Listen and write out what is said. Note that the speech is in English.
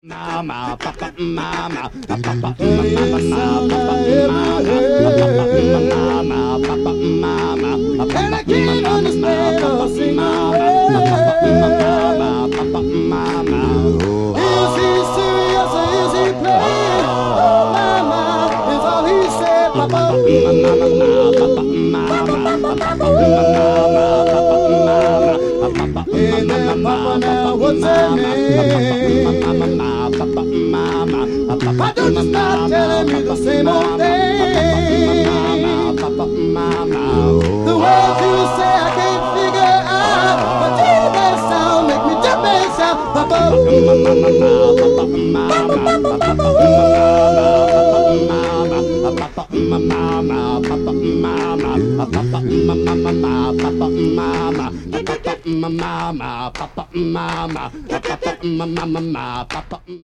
Mama, papa, mama, papa, mama, papa, mama, and I can't understand or sing mama, papa, mama. Is he serious or is he playing? Oh, mama, is all he said, papa. Hey there, papa, now what's her name? Why don't you stop telling me the same old thing? The words you say I can't figure out, but that sound make me jump and shout, papa. Mama, papa, mama, papa, mama, papa.